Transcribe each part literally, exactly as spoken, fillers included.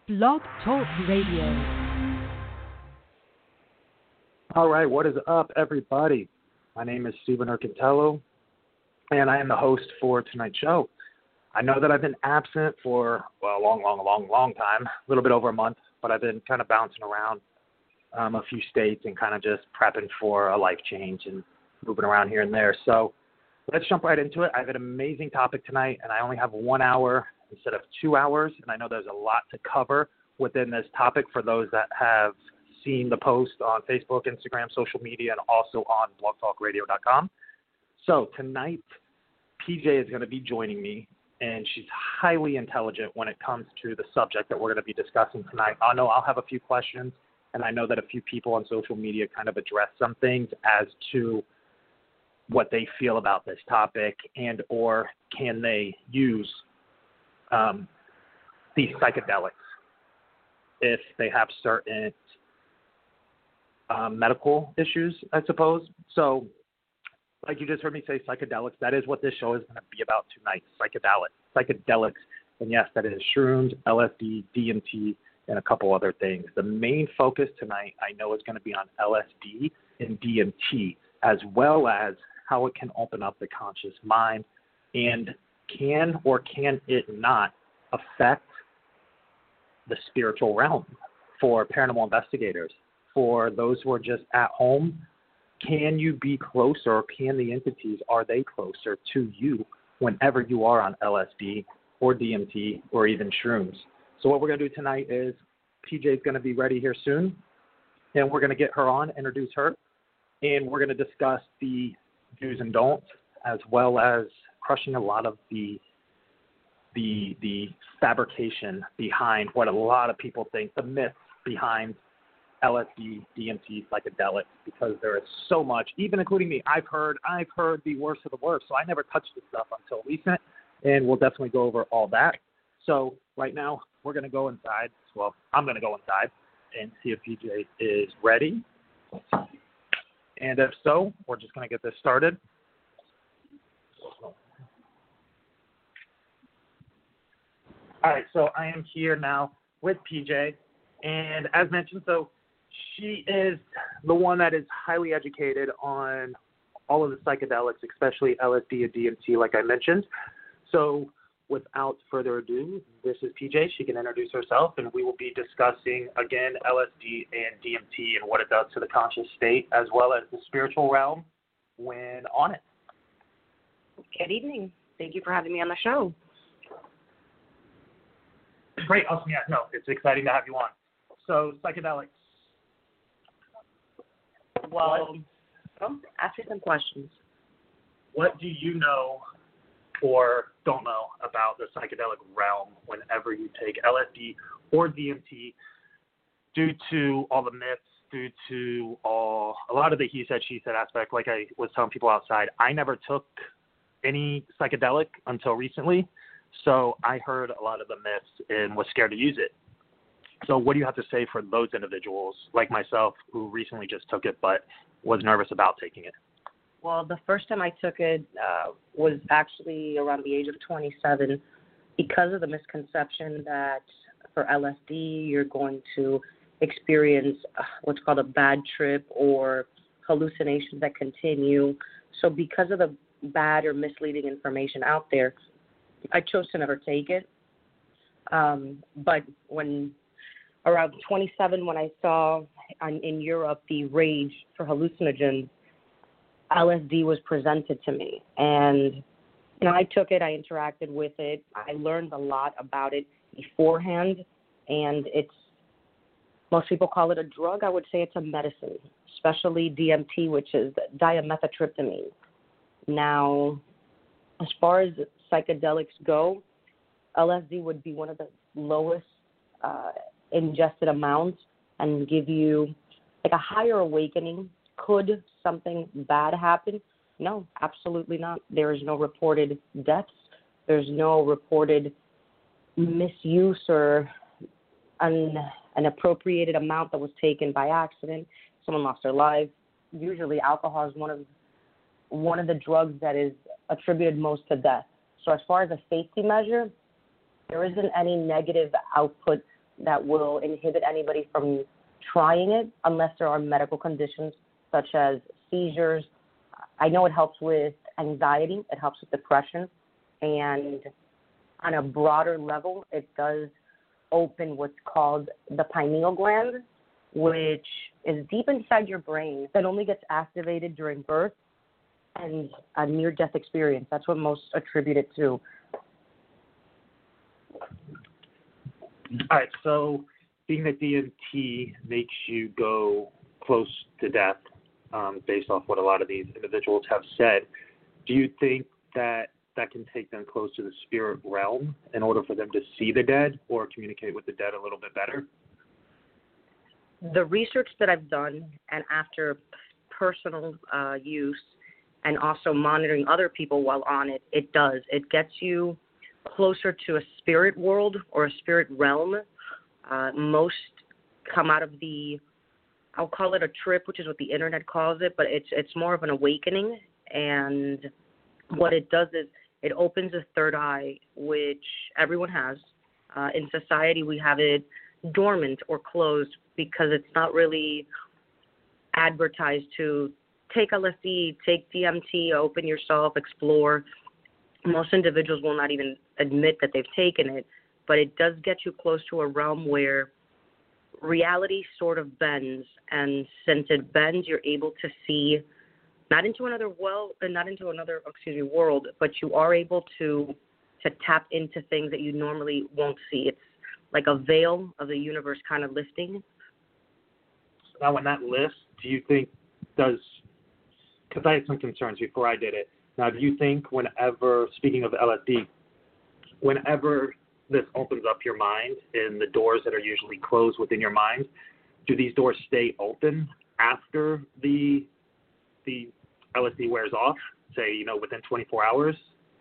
Blog Talk Radio. All right, what is up, everybody? My name is Stephen Urcantello, and I am the host for tonight's show. I know that I've been absent for, well, a long, long, long, long time, a little bit over a month, but I've been kind of bouncing around um, a few states and kind of just prepping for a life change and moving around here and there. So let's jump right into it. I have an amazing topic tonight, and I only have one hour instead of two hours, and I know there's a lot to cover within this topic for those that have seen the post on Facebook, Instagram, social media, and also on blog talk radio dot com. So tonight, P J is going to be joining me, and she's highly intelligent when it comes to the subject that we're going to be discussing tonight. I know I'll have a few questions, and I know that a few people on social media kind of address some things as to what they feel about this topic and or can they use um, these psychedelics if they have certain um, medical issues, I suppose. So like you just heard me say, psychedelics, that is what this show is going to be about tonight, psychedelics. Psychedelics, and yes, that is shrooms, L S D, D M T, and a couple other things. The main focus tonight, I know, is going to be on L S D and D M T, as well as how it can open up the conscious mind and can or can it not affect the spiritual realm for paranormal investigators, for those who are just at home. Can you be closer, or can the entities, are they closer to you whenever you are on L S D or D M T or even shrooms? So what we're going to do tonight is P J is going to be ready here soon, and we're going to get her on, introduce her, and we're going to discuss the do's and don'ts, as well as crushing a lot of the the the fabrication behind what a lot of people think, the myths behind L S D, D M T, psychedelics, because there is so much, even including me. I've heard I've heard the worst of the worst, so I never touched this stuff until recent, and we'll definitely go over all that. So right now, we're going to go inside. Well, I'm going to go inside and see if P J is ready. And if so, we're just going to get this started. All right, so I am here now with P J, and as mentioned, so she is the one that is highly educated on all of the psychedelics, especially L S D and D M T, like I mentioned. So without further ado, this is P J. She can introduce herself, and we will be discussing, again, L S D and D M T and what it does to the conscious state, as well as the spiritual realm when on it. Good evening. Thank you for having me on the show. Great. Awesome. Yeah, no, it's exciting to have you on. So, psychedelics. Well, um, ask me some questions. What do you know or don't know about the psychedelic realm whenever you take L S D or D M T, due to all the myths, due to all a lot of the he said, she said aspect? Like I was telling people outside, I never took any psychedelic until recently, so I heard a lot of the myths and was scared to use it. So what do you have to say for those individuals like myself who recently just took it but was nervous about taking it? Well, the first time I took it uh, was actually around the age of twenty-seven, because of the misconception that for L S D you're going to experience uh, what's called a bad trip or hallucinations that continue. So because of the bad or misleading information out there, I chose to never take it. Um, but when around twenty-seven, when I saw on, in Europe the rage for hallucinogens, L S D was presented to me, and you know I took it. I interacted with it. I learned a lot about it beforehand, and it's most people call it a drug. I would say it's a medicine, especially D M T, which is dimethyltryptamine. Now, as far as psychedelics go, L S D would be one of the lowest uh, ingested amounts and give you like a higher awakening. Could something bad happen? No, absolutely not. There is no reported deaths. There's no reported misuse or an, an appropriated amount that was taken by accident. Someone lost their life. Usually alcohol is one of one of the drugs that is attributed most to death. So as far as a safety measure, there isn't any negative output that will inhibit anybody from trying it unless there are medical conditions such as seizures. I know it helps with anxiety, it helps with depression, and on a broader level, it does open what's called the pineal gland, which is deep inside your brain that only gets activated during birth and a near-death experience. That's what most attribute it to. All right, so being that D M T makes you go close to death, um, based off what a lot of these individuals have said, do you think that that can take them close to the spirit realm in order for them to see the dead or communicate with the dead a little bit better? The research that I've done, and after personal uh, use and also monitoring other people while on it, it does. It gets you closer to a spirit world or a spirit realm. Uh, most come out of the, I'll call it a trip, which is what the internet calls it, but it's it's more of an awakening. And what it does is it opens a third eye, which everyone has. Uh, in society, we have it dormant or closed because it's not really advertised to take L S D, take D M T, open yourself, explore. Most individuals will not even admit that they've taken it, but it does get you close to a realm where reality sort of bends, and since it bends, you're able to see not into another well, not into another excuse me world, but you are able to to tap into things that you normally won't see. It's like a veil of the universe kind of lifting. Now, when that lifts, do you think does? Because I had some concerns before I did it. Now, do you think whenever, speaking of L S D, whenever this opens up your mind and the doors that are usually closed within your mind, do these doors stay open after the the L S D wears off, say, you know, within twenty-four hours?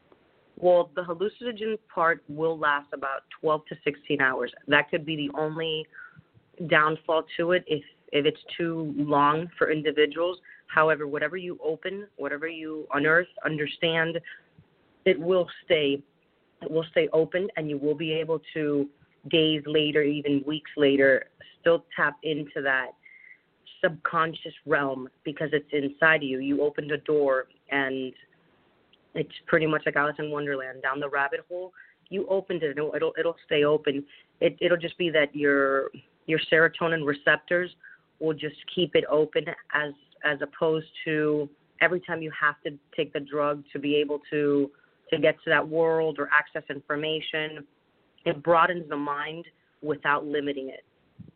Well, the hallucinogen part will last about twelve to sixteen hours. That could be the only downfall to it if, if it's too long for individuals. However, whatever you open, whatever you unearth, understand, it will stay. It will stay open, and you will be able to, days later, even weeks later, still tap into that subconscious realm because it's inside of you. You opened a door, and it's pretty much like Alice in Wonderland, down the rabbit hole. You opened it, it'll it'll, it'll stay open. It, it'll just be that your your serotonin receptors will just keep it open as as opposed to every time you have to take the drug to be able to to get to that world or access information. It broadens the mind without limiting it.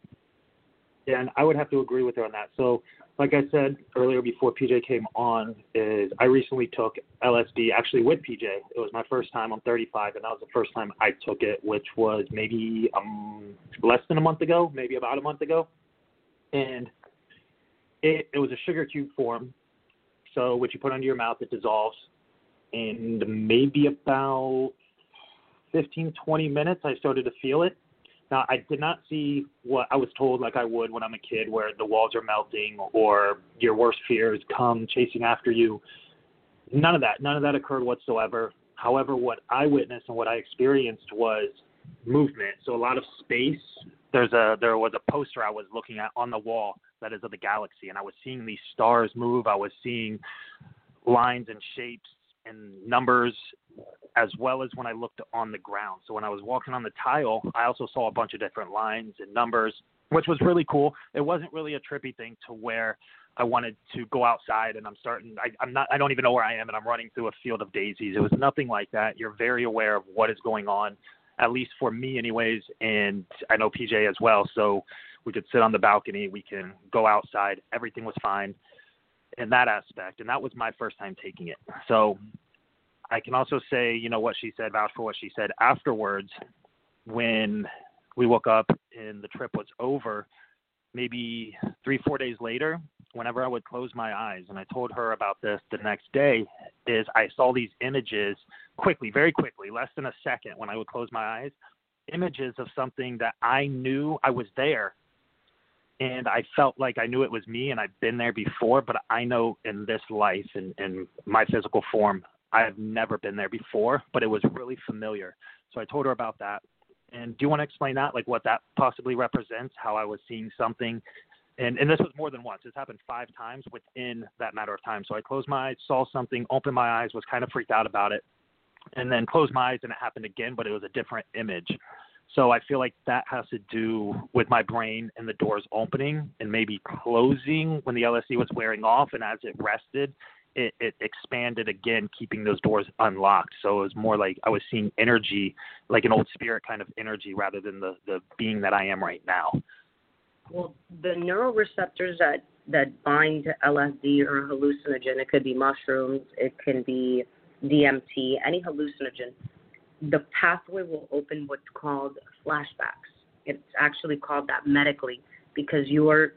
Yeah, and I would have to agree with her on that. So, like I said earlier before P J came on, is I recently took L S D, actually with P J. It was my first time. I'm thirty-five, and that was the first time I took it, which was maybe um, less than a month ago, maybe about a month ago. And it, it was a sugar cube form, so what you put under your mouth, it dissolves. And maybe about fifteen, twenty minutes, I started to feel it. Now, I did not see what I was told like I would when I'm a kid, where the walls are melting or your worst fears come chasing after you. None of that. None of that occurred whatsoever. However, what I witnessed and what I experienced was movement. So a lot of space. There's a there was a poster I was looking at on the wall that is of the galaxy, and I was seeing these stars move. I was seeing lines and shapes and numbers, as well as when I looked on the ground. So when I was walking on the tile, I also saw a bunch of different lines and numbers, which was really cool. It wasn't really a trippy thing to where I wanted to go outside and I'm starting, I, I'm not, I don't even know where I am and I'm running through a field of daisies. It was nothing like that. You're very aware of what is going on, at least for me anyways, and I know P J as well. So we could sit on the balcony, we can go outside. Everything was fine in that aspect, and that was my first time taking it. So I can also say, you know, what she said, vouch for what she said afterwards. When we woke up and the trip was over, maybe three, four days later, whenever I would close my eyes, and I told her about this the next day, is I saw these images quickly, very quickly, less than a second when I would close my eyes, images of something that I knew I was there. And I felt like I knew it was me and I'd been there before, but I know in this life and in, in my physical form, I have never been there before, but it was really familiar. So I told her about that. And do you want to explain that, like what that possibly represents, how I was seeing something? And, and this was more than once. This happened five times within that matter of time. So I closed my eyes, saw something, opened my eyes, was kind of freaked out about it, and then closed my eyes and it happened again, but it was a different image. So I feel like that has to do with my brain and the doors opening and maybe closing when the L S D was wearing off, and as it rested, it, it expanded again, keeping those doors unlocked. So it was more like I was seeing energy, like an old spirit kind of energy, rather than the, the being that I am right now. Well, the neuroreceptors that, that bind to L S D or hallucinogen, it could be mushrooms, it can be D M T, any hallucinogen, the pathway will open what's called flashbacks. It's actually called that medically because you're,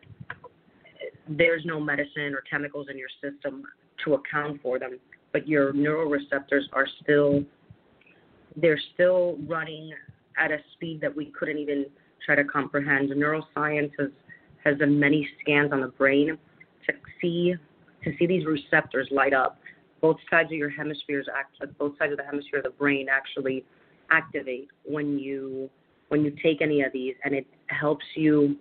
there's no medicine or chemicals in your system to account for them, but your neuroreceptors are still, they're still running at a speed that we couldn't even try to comprehend. Neuroscience has, has done many scans on the brain to see, to see these receptors light up. Both sides of your hemispheres, act, both sides of the hemisphere of the brain actually activate when you when you take any of these, and it helps you.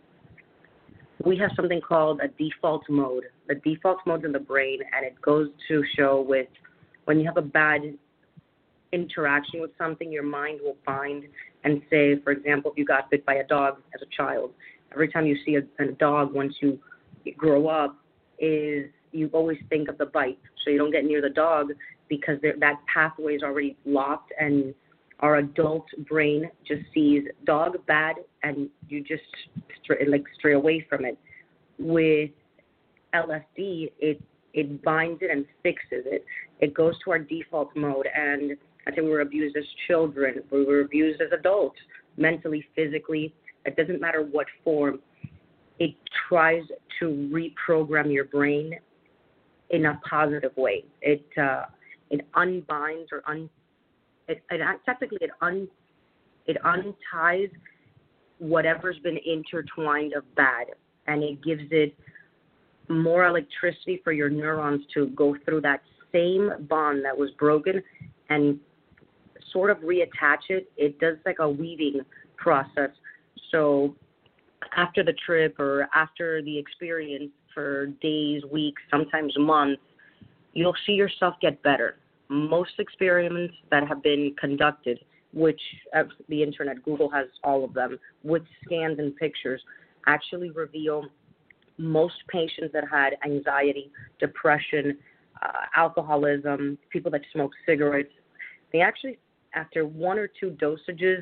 We have something called a default mode. The default mode in the brain, and it goes to show with when you have a bad interaction with something, your mind will bind and say, for example, if you got bit by a dog as a child, every time you see a, a dog once you grow up, is you always think of the bite, so you don't get near the dog because that pathway is already locked, and our adult brain just sees dog bad, and you just stray, like stray away from it. With L S D, it it binds it and fixes it. It goes to our default mode, and I think we were abused as children, we were abused as adults, mentally, physically. It doesn't matter what form. It tries to reprogram your brain in a positive way. It uh, it unbinds or un it, it technically it un it unties whatever's been intertwined of bad, and it gives it more electricity for your neurons to go through that same bond that was broken and sort of reattach it. It does like a weaving process. So after the trip or after the experience, for days, weeks, sometimes months, you'll see yourself get better. Most experiments that have been conducted, which uh, the internet, Google has all of them, with scans and pictures, actually reveal most patients that had anxiety, depression, uh, alcoholism, people that smoke cigarettes, they actually, after one or two dosages,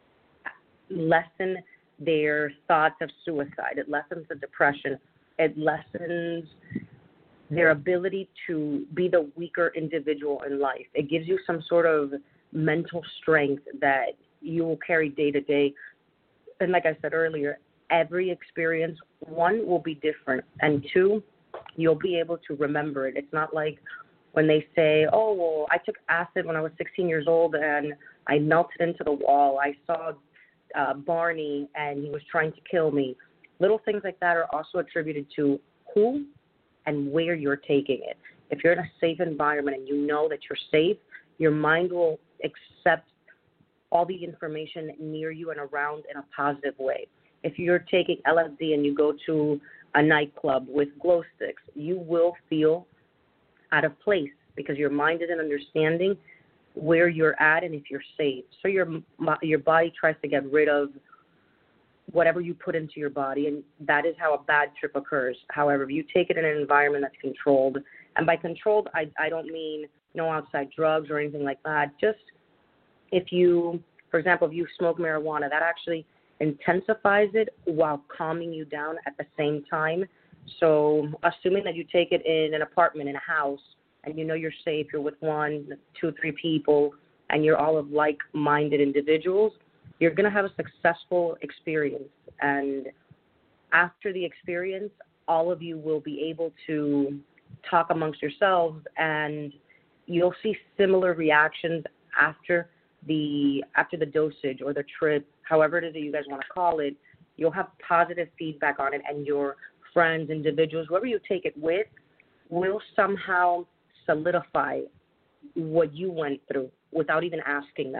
lessen their thoughts of suicide. It lessens the depression. It lessens their ability to be the weaker individual in life. It gives you some sort of mental strength that you will carry day to day. And like I said earlier, every experience, one, will be different, and two, you'll be able to remember it. It's not like when they say, oh, well, I took acid when I was sixteen years old and I melted into the wall. I saw uh, Barney and he was trying to kill me. Little things like that are also attributed to who and where you're taking it. If you're in a safe environment and you know that you're safe, your mind will accept all the information near you and around in a positive way. If you're taking L S D and you go to a nightclub with glow sticks, you will feel out of place because your mind isn't understanding where you're at and if you're safe. So your your body tries to get rid of whatever you put into your body, and that is how a bad trip occurs. However, if you take it in an environment that's controlled, and by controlled, I, I don't mean no outside drugs or anything like that. Just if you, for example, if you smoke marijuana, that actually intensifies it while calming you down at the same time. So assuming that you take it in an apartment, in a house, and you know you're safe, you're with one, two, three people, and you're all of like-minded individuals, you're going to have a successful experience. And after the experience, all of you will be able to talk amongst yourselves, and you'll see similar reactions after the after the dosage or the trip, however it is that you guys want to call it. You'll have positive feedback on it, and your friends, individuals, whoever you take it with, will somehow solidify what you went through without even asking them.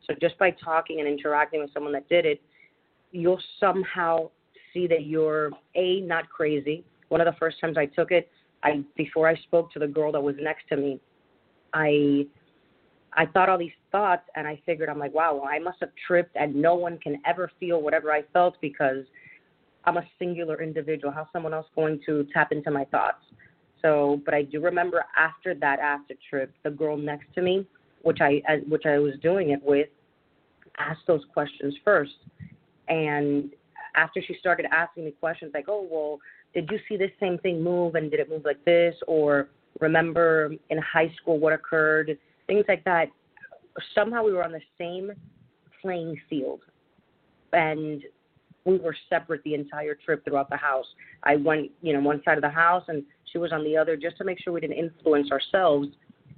So just by talking and interacting with someone that did it, you'll somehow see that you're, A, not crazy. One of the first times I took it, I before I spoke to the girl that was next to me, I I thought all these thoughts, and I figured, I'm like, wow, well, I must have tripped, and no one can ever feel whatever I felt because I'm a singular individual. How's someone else going to tap into my thoughts? So, but I do remember after that acid trip, the girl next to me, which I which I was doing it with, asked those questions first. And after she started asking me questions like, oh, well, did you see this same thing move, and did it move like this? Or remember in high school what occurred? Things like that. Somehow we were on the same playing field. And we were separate the entire trip throughout the house. I went, you know, one side of the house, and she was on the other, just to make sure we didn't influence ourselves.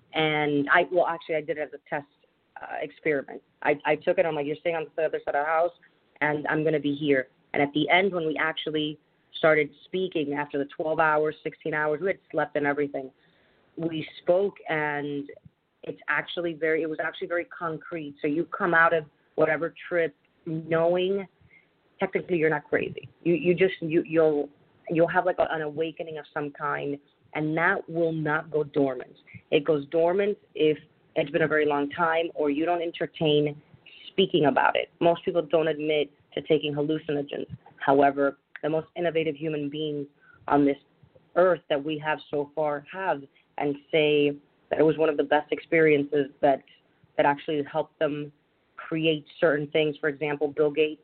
And I, well, actually, I did it as a test uh, experiment. I, I took it. I'm like, you're staying on the other side of the house, and I'm going to be here. And at the end, when we actually started speaking after the twelve hours, sixteen hours, we had slept and everything. We spoke, and it's actually very, it was actually very concrete. So you come out of whatever trip knowing technically you're not crazy. You you just you you'll you'll have like a, an awakening of some kind, and that will not go dormant. It goes dormant if it's been a very long time or you don't entertain speaking about it. Most people don't admit to taking hallucinogens. However, the most innovative human beings on this earth that we have so far have, and say that it was one of the best experiences that that actually helped them create certain things. For example, Bill Gates.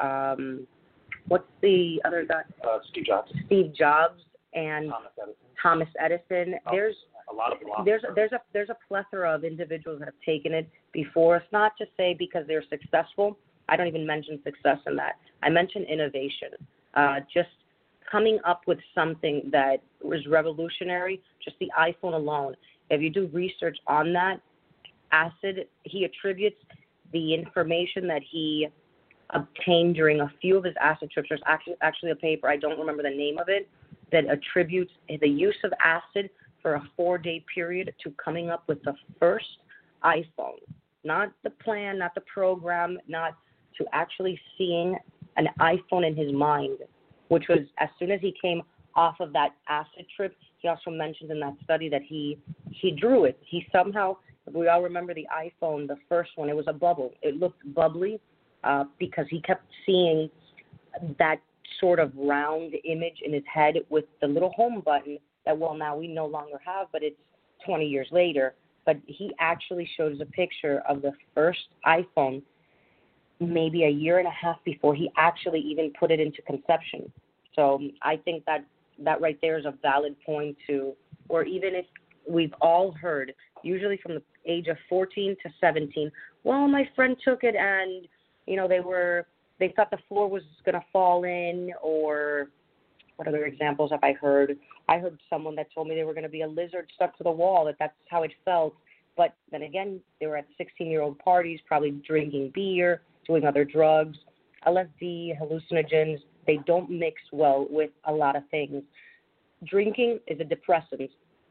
Um, what's the other guy? Uh, Steve Jobs. Steve Jobs and Thomas Edison. Thomas Edison. Oh, there's a lot of philosophers. there's there's a there's a plethora of individuals that have taken it before. It's not to say because they're successful. I don't even mention success in that. I mention innovation. Uh, just coming up with something that was revolutionary. Just the iPhone alone. If you do research on that, acid, he attributes the information that he obtained during a few of his acid trips. There's actually, actually a paper, I don't remember the name of it, that attributes the use of acid for a four-day period to coming up with the first iPhone. Not the plan, not the program, not to actually seeing an iPhone in his mind, which was as soon as he came off of that acid trip. He also mentions in that study that he he drew it. He somehow, we all remember the iPhone, the first one, it was a bubble. It looked bubbly. Uh, because he kept seeing that sort of round image in his head with the little home button that, well, now we no longer have, but it's twenty years later. But he actually showed us a picture of the first iPhone maybe a year and a half before he actually even put it into conception. So I think that that right there is a valid point to, or even if we've all heard, usually from the age of fourteen to seventeen, well, my friend took it and you know, they were, they thought the floor was going to fall in, or what other examples have I heard? I heard someone that told me they were going to be a lizard stuck to the wall, that that's how it felt. But then again, they were at sixteen-year-old parties, probably drinking beer, doing other drugs. L S D, hallucinogens, they don't mix well with a lot of things. Drinking is a depressant.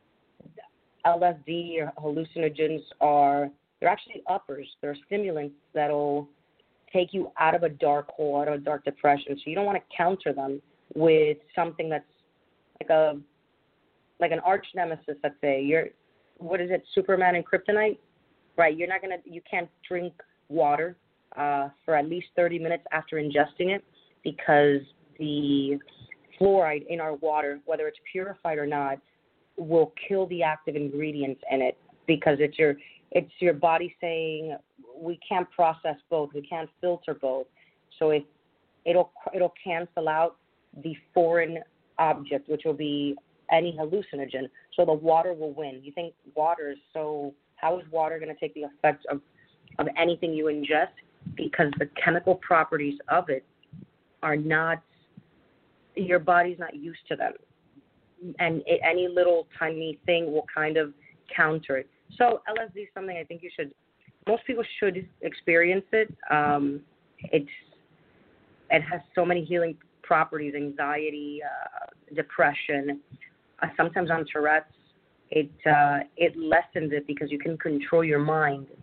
L S D or hallucinogens are, they're actually uppers. They're stimulants that'll take you out of a dark hole, out of a dark depression. So you don't want to counter them with something that's like a like an arch nemesis. Let's say you're, what is it, Superman and Kryptonite, right? You're not gonna, you can't drink water uh, for at least thirty minutes after ingesting it because the fluoride in our water, whether it's purified or not, will kill the active ingredients in it because it's your it's your body saying, we can't process both. We can't filter both. So if it'll it'll cancel out the foreign object, which will be any hallucinogen. So the water will win. You think water is so? How is water going to take the effect of of anything you ingest? Because the chemical properties of it are not. Your body's not used to them, and it, any little tiny thing will kind of counter it. So L S D is something I think you should. Most people should experience it. Um, it's it has so many healing properties: anxiety, uh, depression. Uh, sometimes on Tourette's, it uh, it lessens it because you can control your mind.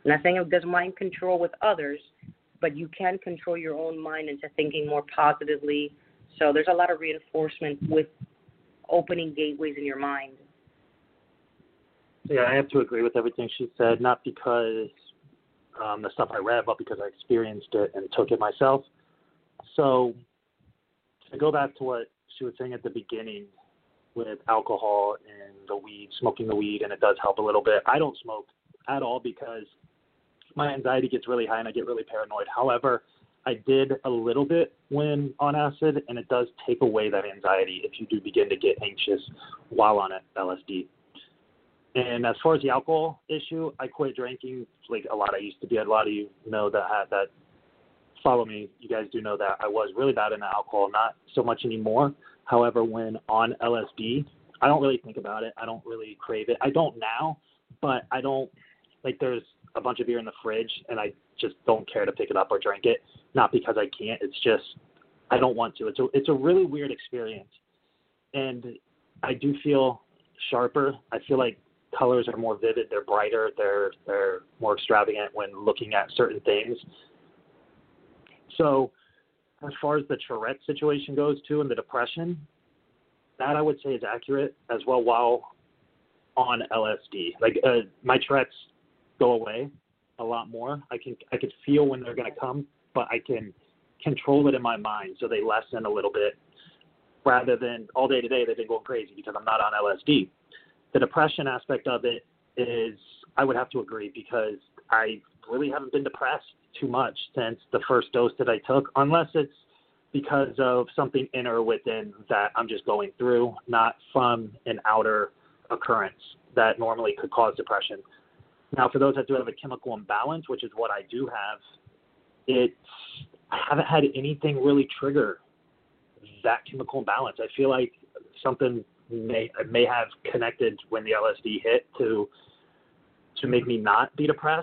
Not saying it does mind control with others, but you can control your own mind into thinking more positively. So there's a lot of reinforcement with opening gateways in your mind. Yeah, I have to agree with everything she said, not because um, the stuff I read, but because I experienced it and took it myself. So to go back to what she was saying at the beginning with alcohol and the weed, smoking the weed, and it does help a little bit. I don't smoke at all because my anxiety gets really high and I get really paranoid. However, I did a little bit when on acid, and it does take away that anxiety if you do begin to get anxious while on L S D. And as far as the alcohol issue, I quit drinking like a lot I used to be. A lot of you know that that follow me. You guys do know that I was really bad in alcohol, not so much anymore. However, when on L S D, I don't really think about it. I don't really crave it. I don't now, but I don't, like there's a bunch of beer in the fridge, and I just don't care to pick it up or drink it. Not because I can't. It's just I don't want to. It's a, it's a really weird experience. And I do feel sharper. I feel like colors are more vivid. They're brighter. They're, they're more extravagant when looking at certain things. So as far as the Tourette situation goes, too, and the depression, that I would say is accurate as well while on L S D. Like uh, my Tourette's go away a lot more. I can I could feel when they're going to come, but I can control it in my mind so they lessen a little bit rather than all day today they've been going crazy because I'm not on L S D. The depression aspect of it is, I would have to agree because I really haven't been depressed too much since the first dose that I took, unless it's because of something inner within that I'm just going through, not from an outer occurrence that normally could cause depression. Now, for those that do have a chemical imbalance, which is what I do have, it's, I haven't had anything really trigger that chemical imbalance. I feel like something may may have connected when the L S D hit to to make me not be depressed.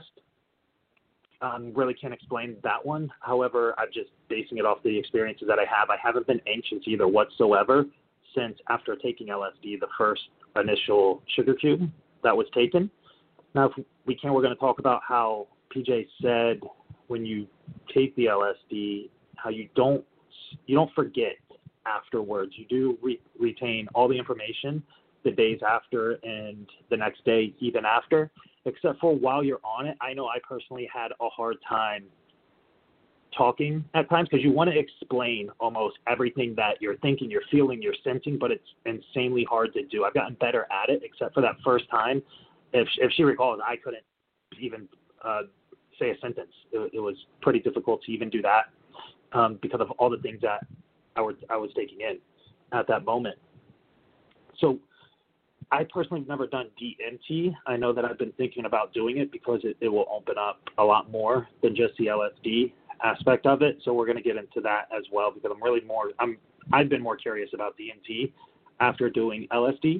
Um, really can't explain that one. However, I'm just basing it off the experiences that I have. I haven't been anxious either whatsoever since after taking L S D, the first initial sugar cube that was taken. Now, if we can, we're going to talk about how P J said when you take the L S D, how you don't you don't forget afterwards. You do re- retain all the information the days after and the next day, even after, except for while you're on it. I know I personally had a hard time talking at times because you want to explain almost everything that you're thinking, you're feeling, you're sensing, but it's insanely hard to do. I've gotten better at it, except for that first time. If if she recalls, I couldn't even uh, say a sentence. It, it was pretty difficult to even do that um, because of all the things that I was I was taking in at that moment. So I personally have never done D M T. I know that I've been thinking about doing it because it, it will open up a lot more than just the L S D aspect of it. So we're going to get into that as well because I'm really more I'm I've been more curious about D M T after doing L S D.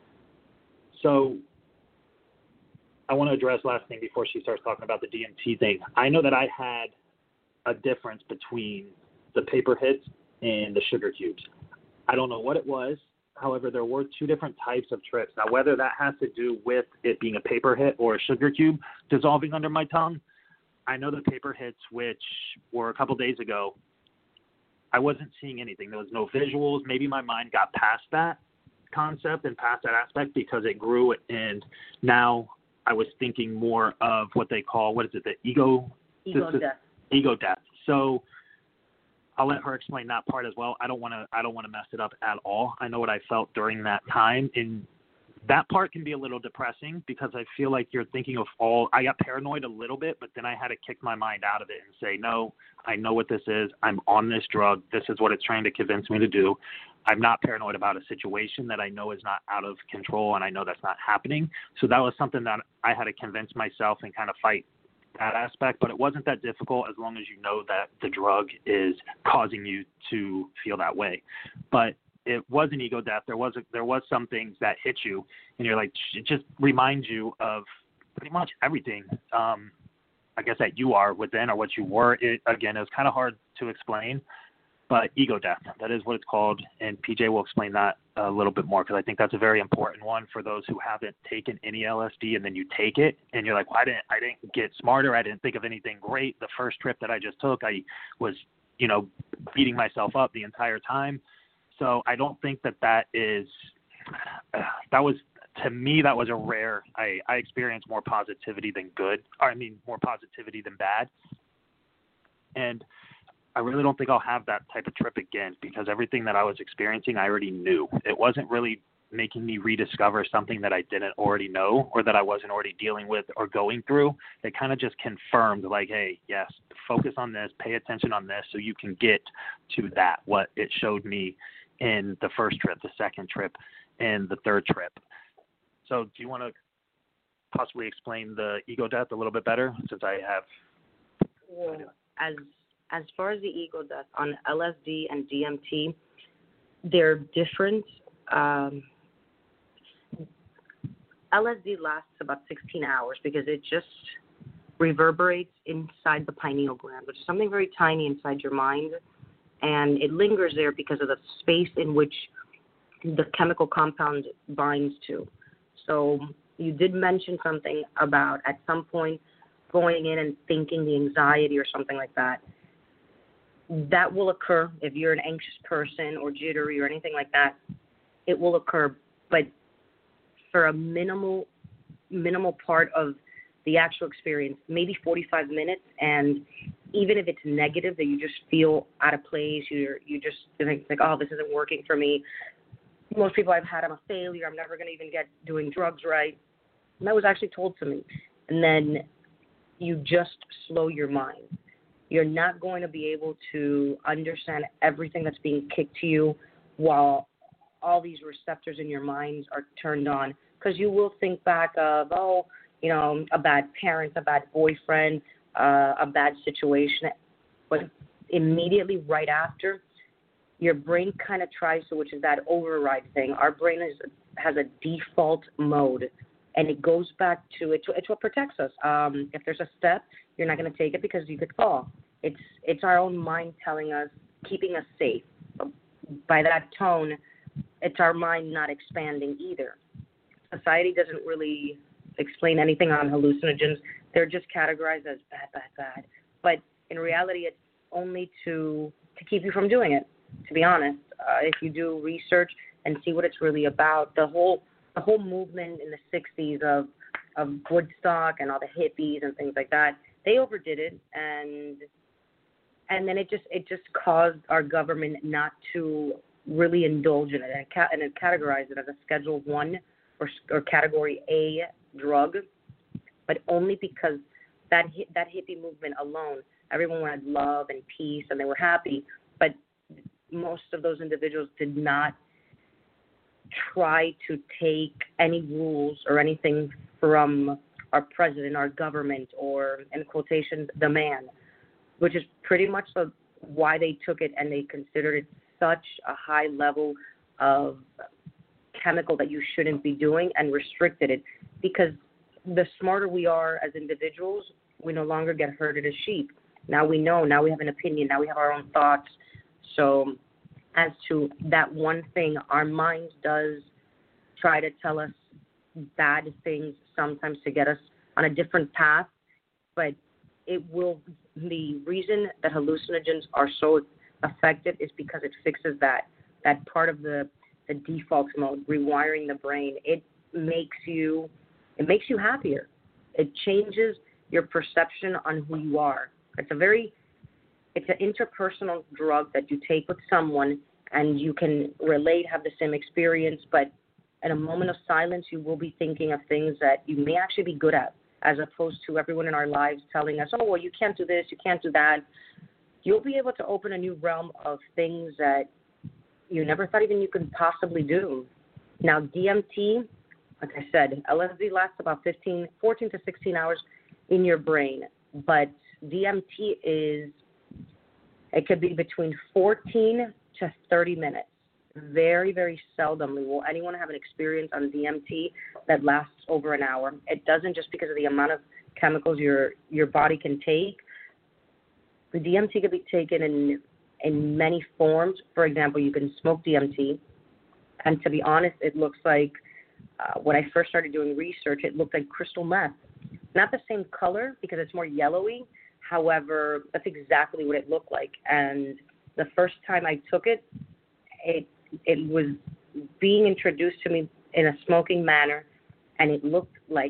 So I want to address last thing before she starts talking about the D M T thing. I know that I had a difference between the paper hits and the sugar cubes. I don't know what it was. However, there were two different types of trips. Now, whether that has to do with it being a paper hit or a sugar cube dissolving under my tongue, I know the paper hits, which were a couple days ago, I wasn't seeing anything. There was no visuals. Maybe my mind got past that concept and past that aspect because it grew, and now I was thinking more of what they call, what is it, the ego? Ego the, death. Ego death. So I'll let her explain that part as well. I don't want to. I don't want to mess it up at all. I know what I felt during that time, and that part can be a little depressing because I feel like you're thinking of all. I got paranoid a little bit, but then I had to kick my mind out of it and say, no, I know what this is. I'm on this drug. This is what it's trying to convince me to do. I'm not paranoid about a situation that I know is not out of control, and I know that's not happening. So that was something that I had to convince myself and kind of fight that aspect, but it wasn't that difficult as long as you know that the drug is causing you to feel that way. But it was an ego death. There was a, there was some things that hit you, and you're like, it just reminds you of pretty much everything. Um, I guess that you are within or what you were. It, again, it was kind of hard to explain, but ego death, that is what it's called. And P J will explain that a little bit more because I think that's a very important one for those who haven't taken any L S D and then you take it and you're like, well, I didn't, I didn't get smarter. I didn't think of anything great. The first trip that I just took, I was, you know, beating myself up the entire time. So I don't think that that is, uh, that was, to me, that was a rare, I, I experienced more positivity than good. Or I mean, more positivity than bad. And I really don't think I'll have that type of trip again because everything that I was experiencing, I already knew. It wasn't really making me rediscover something that I didn't already know or that I wasn't already dealing with or going through. It kind of just confirmed like, hey, yes, focus on this, pay attention on this so you can get to that, what it showed me in the first trip, the second trip, and the third trip. So do you want to possibly explain the ego death a little bit better since I have? Well, as As far as the ego death on L S D and D M T, they're different. Um, L S D lasts about sixteen hours because it just reverberates inside the pineal gland, which is something very tiny inside your mind, and it lingers there because of the space in which the chemical compound binds to. So you did mention something about at some point going in and thinking the anxiety or something like that. That will occur if you're an anxious person or jittery or anything like that. It will occur, but for a minimal, minimal part of the actual experience, maybe forty-five minutes, and even if it's negative, that you just feel out of place, you're you just think like, oh, this isn't working for me. Most people I've had, I'm a failure. I'm never going to even get doing drugs right. And that was actually told to me, and then you just slow your mind. You're not going to be able to understand everything that's being kicked to you while all these receptors in your mind are turned on, because you will think back of, oh, you know, a bad parent, a bad boyfriend, uh, a bad situation. But immediately right after, your brain kind of tries to, which is that override thing. Our brain is, has a default mode, and it goes back to, it's, it's what protects us. Um, if there's a step, you're not going to take it because you could fall. It's it's our own mind telling us, keeping us safe. By that tone, it's our mind not expanding either. Society doesn't really explain anything on hallucinogens. They're just categorized as bad, bad, bad. But in reality, it's only to to keep you from doing it, to be honest. Uh, if you do research and see what it's really about, the whole the whole movement in the sixties of of Woodstock and all the hippies and things like that, they overdid it, and and then it just it just caused our government not to really indulge in it, and, ca- and it categorized it as a Schedule One or or Category A drug, but only because that that hippie movement alone, everyone wanted love and peace, and they were happy, but most of those individuals did not try to take any rules or anything from our president, our government, or, in quotations, the man, which is pretty much the, why they took it and they considered it such a high level of chemical that you shouldn't be doing and restricted it. Because the smarter we are as individuals, we no longer get herded as sheep. Now we know, now we have an opinion, now we have our own thoughts. So as to that one thing, our mind does try to tell us bad things sometimes to get us on a different path, but it will, the reason that hallucinogens are so effective is because it fixes that, that part of the, the default mode, rewiring the brain. It makes you, it makes you happier. It changes your perception on who you are. It's a very, it's an interpersonal drug that you take with someone and you can relate, have the same experience, but in a moment of silence, you will be thinking of things that you may actually be good at, as opposed to everyone in our lives telling us, oh, well, you can't do this, you can't do that. You'll be able to open a new realm of things that you never thought even you could possibly do. Now, D M T, like I said, L S D lasts about fifteen, fourteen to sixteen hours in your brain, but D M T is, it could be between fourteen to thirty minutes. Very, very seldomly will anyone have an experience on D M T that lasts over an hour. It doesn't, just because of the amount of chemicals your your body can take. The D M T could be taken in in many forms. For example, you can smoke D M T, and to be honest, it looks like, uh, when I first started doing research, it looked like crystal meth. Not the same color because it's more yellowy. However, that's exactly what it looked like. And the first time I took it, it it was being introduced to me in a smoking manner, and it looked like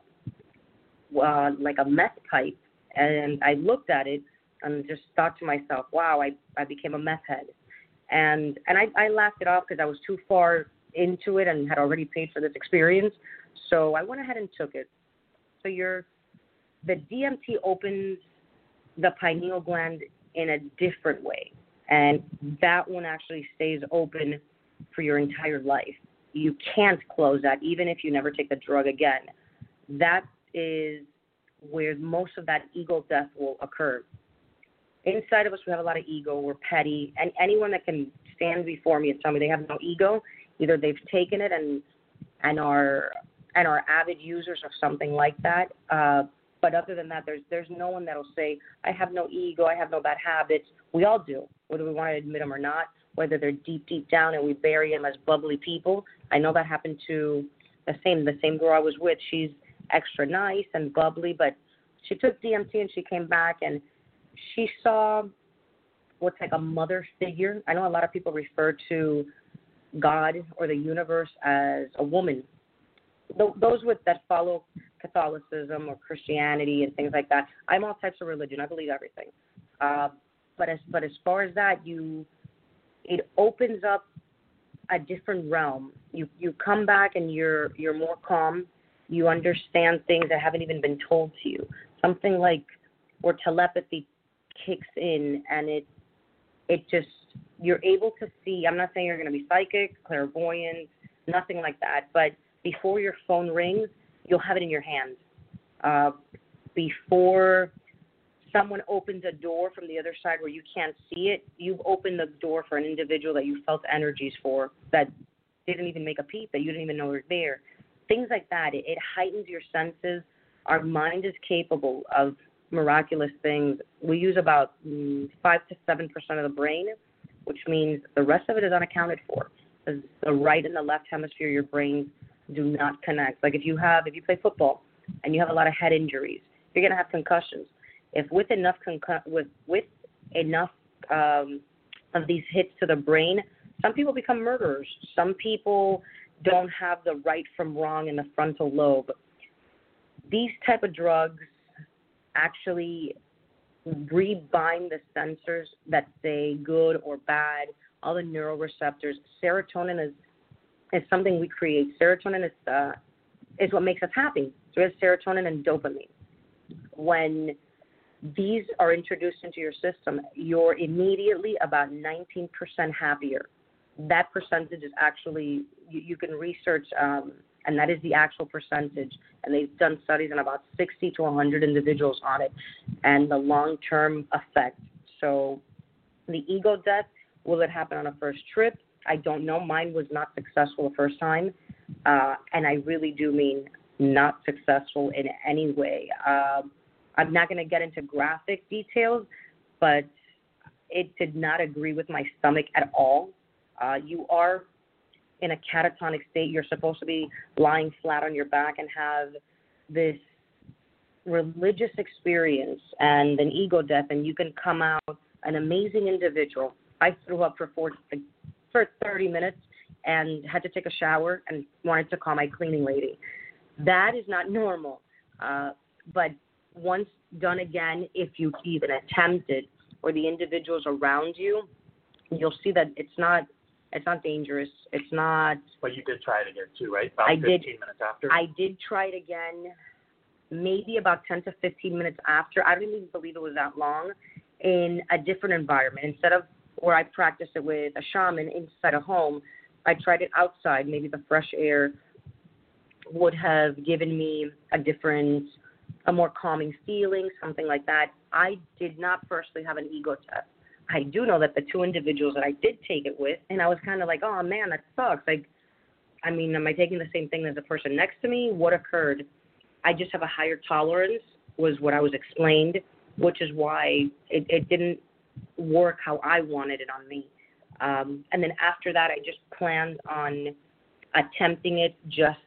a uh, like a meth pipe. And I looked at it and just thought to myself, wow, I, I became a meth head. And and I, I laughed it off because I was too far into it and had already paid for this experience. So I went ahead and took it. So you're, the D M T opens the pineal gland in a different way. And that one actually stays open for your entire life. You can't close that, even if you never take the drug again. That is where most of that ego death will occur. Inside of us, we have a lot of ego. We're petty. And anyone that can stand before me and tell me they have no ego, either they've taken it and and are and are avid users of something like that. Uh, but other than that, there's there's no one that'll say, I have no ego, I have no bad habits. We all do, whether we want to admit them or not, whether they're deep, deep down and we bury them as bubbly people. I know that happened to the same the same girl I was with. She's extra nice and bubbly, but she took D M T and she came back and she saw what's like a mother figure. I know a lot of people refer to God or the universe as a woman. Those with that follow Catholicism or Christianity and things like that. I'm all types of religion. I believe everything. Uh, but as but as far as that, you it opens up a different realm. You you come back and you're you're more calm. You understand things that haven't even been told to you. Something like where telepathy kicks in and it it just you're able to see. I'm not saying you're going to be psychic, clairvoyant, nothing like that. But before your phone rings, you'll have it in your hand. Uh, before someone opens a door from the other side where you can't see it, you've opened the door for an individual that you felt energies for that didn't even make a peep, that you didn't even know were there. Things like that. It, it heightens your senses. Our mind is capable of miraculous things. We use about mm, five to seven percent of the brain, which means the rest of it is unaccounted for. Because the right and the left hemisphere of your brain do not connect. Like if you have, if you play football and you have a lot of head injuries, you're going to have concussions. If with enough concu- with with enough um, of these hits to the brain, some people become murderers. Some people don't have the right from wrong in the frontal lobe. These type of drugs actually rebind the sensors that say good or bad, all the neuroreceptors. Serotonin is is something we create. Serotonin is uh, is what makes us happy. So we have serotonin and dopamine. When these are introduced into your system, you're immediately about nineteen percent happier. That percentage is actually, you, you can research, um, and that is the actual percentage. And they've done studies on about sixty to one hundred individuals on it and the long-term effect. So the ego death, will it happen on a first trip? I don't know. Mine was not successful the first time. Uh, and I really do mean not successful in any way. Uh, I'm not going to get into graphic details, but it did not agree with my stomach at all. Uh, you are in a catatonic state. You're supposed to be lying flat on your back and have this religious experience and an ego death, and you can come out an amazing individual. I threw up for four, for thirty minutes and had to take a shower and wanted to call my cleaning lady. That is not normal. Uh, but once done again, if you even attempt it or the individuals around you, you'll see that it's not it's not dangerous. It's not. But you did try it again too, right? About I fifteen did, minutes after? I did try it again maybe about ten to fifteen minutes after. I didn't even believe it was that long, in a different environment. Instead of where I practiced it with a shaman inside a home, I tried it outside. Maybe the fresh air would have given me a different, a more calming feeling, something like that. I did not personally have an ego test. I do know that the two individuals that I did take it with, and I was kind of like, oh, man, that sucks. Like, I mean, am I taking the same thing as the person next to me? What occurred? I just have a higher tolerance, was what I was explained, which is why it, it didn't work how I wanted it on me. Um, and then after that, I just planned on attempting it just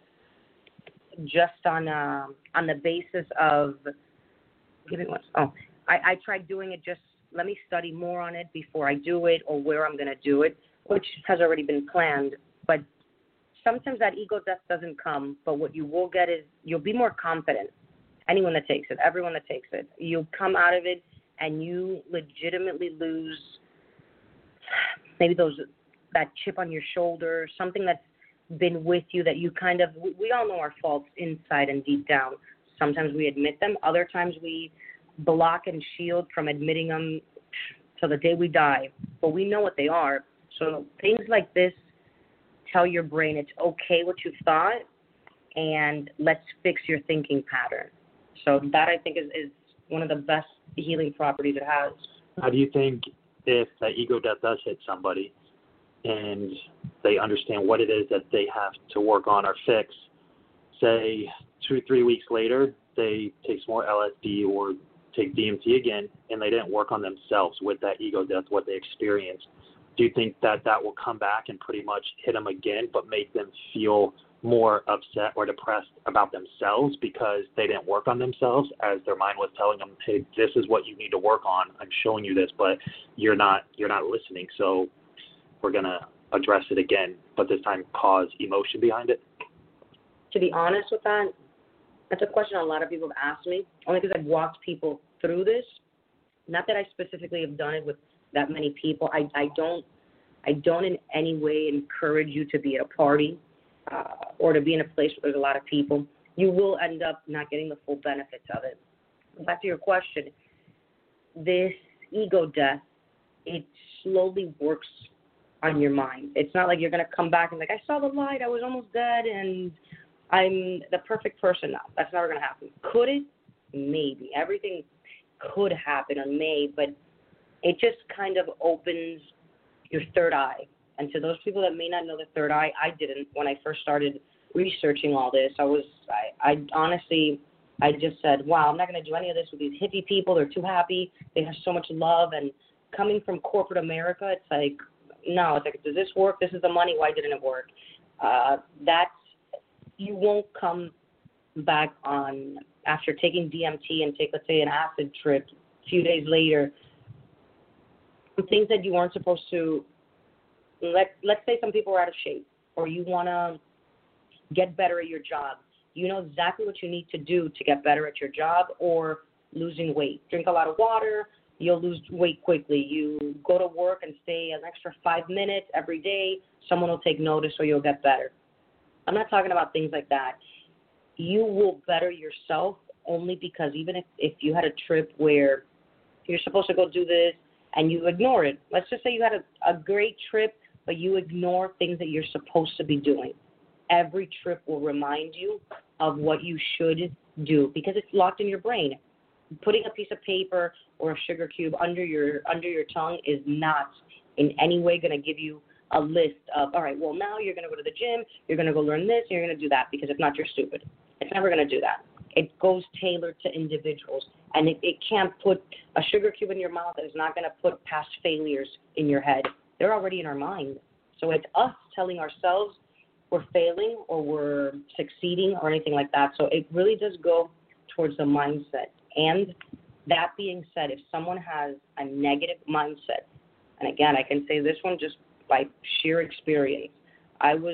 just on uh, on the basis of give me one. Oh, I, I tried doing it just let me study more on it before I do it or where I'm going to do it, which has already been planned. But sometimes that ego death doesn't come. But what you will get is you'll be more confident. Anyone that takes it, everyone that takes it, you'll come out of it and you legitimately lose maybe those that chip on your shoulder, something that's been with you that you kind of, we, we all know our faults inside and deep down. Sometimes we admit them. Other times we block and shield from admitting them till the day we die. But we know what they are. So things like this tell your brain it's okay what you thought and let's fix your thinking pattern. So that, I think, is, is one of the best healing properties it has. How do you think if that ego death does hit somebody and they understand what it is that they have to work on or fix, say two, three weeks later, they take some more L S D or take D M T again, and they didn't work on themselves with that ego death, what they experienced, do you think that that will come back and pretty much hit them again but make them feel more upset or depressed about themselves because they didn't work on themselves, as their mind was telling them, hey, this is what you need to work on. I'm showing you this, but you're not you're not listening. So we're going to address it again, but this time cause emotion behind it? To be honest with that, that's a question a lot of people have asked me, only because I've walked people through this. Not that I specifically have done it with that many people. I, I don't I don't in any way encourage you to be at a party Uh, or to be in a place where there's a lot of people. You will end up not getting the full benefits of it. Back to your question, this ego death, it slowly works on your mind. It's not like you're going to come back and like, I saw the light, I was almost dead, and I'm the perfect person now. That's never going to happen. Could it? Maybe. Everything could happen or may, but it just kind of opens your third eye. And to those people that may not know the third eye, I didn't when I first started researching all this. I was, I, I honestly, I just said, wow, I'm not going to do any of this with these hippie people. They're too happy. They have so much love. And coming from corporate America, it's like, no, it's like, does this work? This is the money. Why didn't it work? Uh, that's, you won't come back on after taking D M T and take, let's say, an acid trip a few days later, things that you weren't supposed to. Let, let's say some people are out of shape or you want to get better at your job. You know exactly what you need to do to get better at your job or losing weight. Drink a lot of water, you'll lose weight quickly. You go to work and stay an extra five minutes every day, someone will take notice or you'll get better. I'm not talking about things like that. You will better yourself only because even if, if you had a trip where you're supposed to go do this and you ignore it. Let's just say you had a, a great trip, but you ignore things that you're supposed to be doing. Every trip will remind you of what you should do because it's locked in your brain. Putting a piece of paper or a sugar cube under your under your tongue is not in any way going to give you a list of, all right, well, now you're going to go to the gym, you're going to go learn this, and you're going to do that, because if not, you're stupid. It's never going to do that. It goes tailored to individuals, and it, it can't put a sugar cube in your mouth that is not going to put past failures in your head. They're already in our mind. So it's us telling ourselves we're failing or we're succeeding or anything like that. So it really does go towards the mindset. And that being said, if someone has a negative mindset, and again, I can say this one just by sheer experience, I was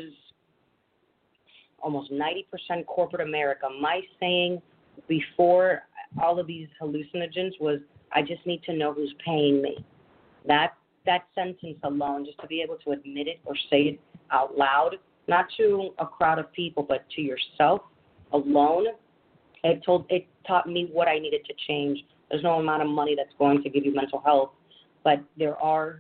almost ninety percent corporate America. My saying before all of these hallucinogens was, I just need to know who's paying me. That that sentence alone, just to be able to admit it or say it out loud, not to a crowd of people, but to yourself alone, it told it taught me what I needed to change. There's no amount of money that's going to give you mental health, but there are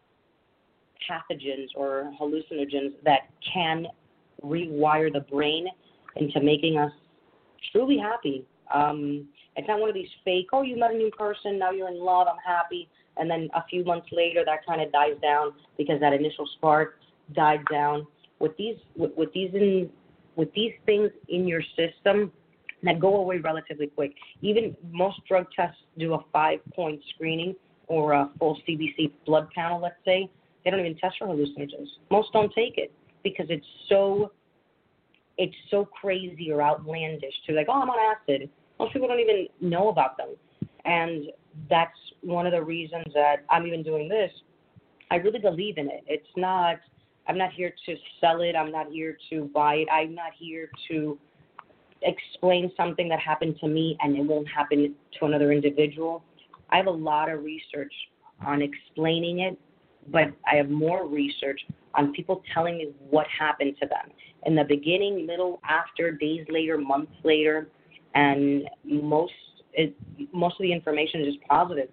pathogens or hallucinogens that can rewire the brain into making us truly happy. Um, it's not one of these fake, oh, you met a new person, now you're in love, I'm happy, and then a few months later that kind of dies down because that initial spark died down. With these, with, with these, in, with these things in your system that go away relatively quick. Even most drug tests do a five-point screening or a full C B C blood panel, let's say, they don't even test for hallucinogens. Most don't take it because it's so it's so crazy or outlandish to like, oh, I'm on acid. Most people don't even know about them. And that's one of the reasons that I'm even doing this. I really believe in it. It's not, I'm not here to sell it. I'm not here to buy it. I'm not here to explain something that happened to me and it won't happen to another individual. I have a lot of research on explaining it, but I have more research on people telling me what happened to them in the beginning, middle, after, days later, months later, and most it, most of the information is just positive.